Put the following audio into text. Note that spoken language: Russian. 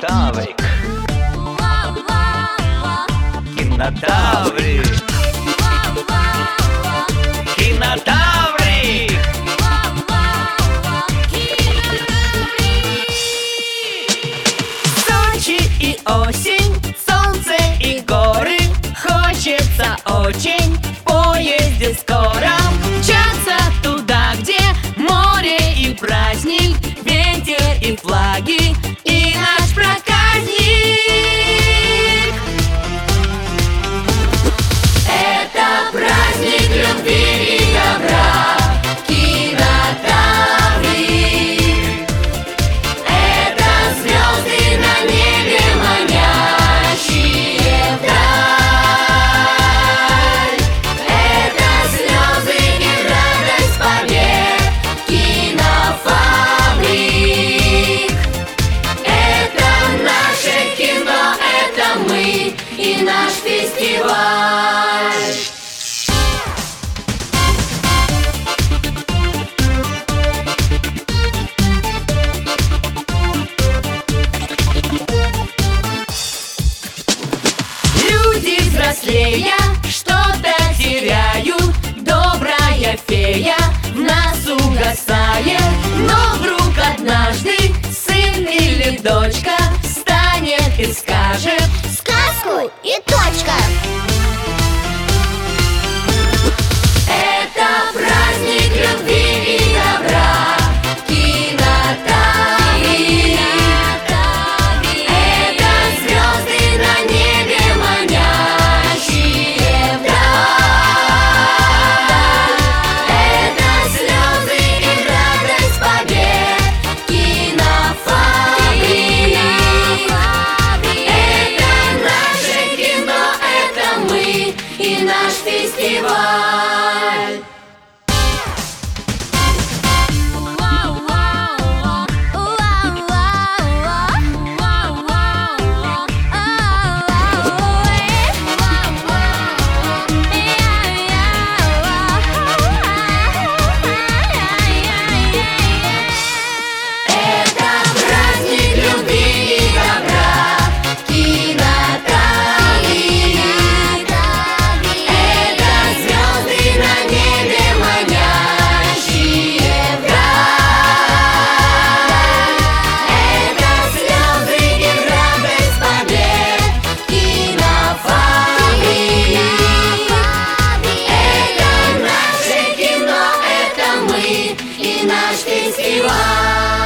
Кинотаврик. Кинотаврик. Кинотаврик. Сочи и осень, солнце и горы. Хочется очень в поезде скором мчаться туда, где море и праздник, ветер и флаги и наш проказник. Это праздник любви и добра, Кинотаврик. Это звезды на небе, манящие вдаль. Это слезы и радость побед, Кинофабрик. Это наше кино, это мы и наш фестиваль. Люди взрослея что-то теряют, добрая фея в нас угасает. Но вдруг однажды сын или дочка встанет и скажет сказку и точка. Это праздник любви и добра, Кинотаврик. Это звезды на небе, манящие вдаль. Это слезы и радость побед, Кинофабрик. Это наше кино, это мы и наш фестиваль. Это праздник любви и добра, Кинотаврик. Это звезды на небе, манящие вдаль. Это слезы и радость побед, Кинофабрик. Это наше кино, это мы и наш фестиваль.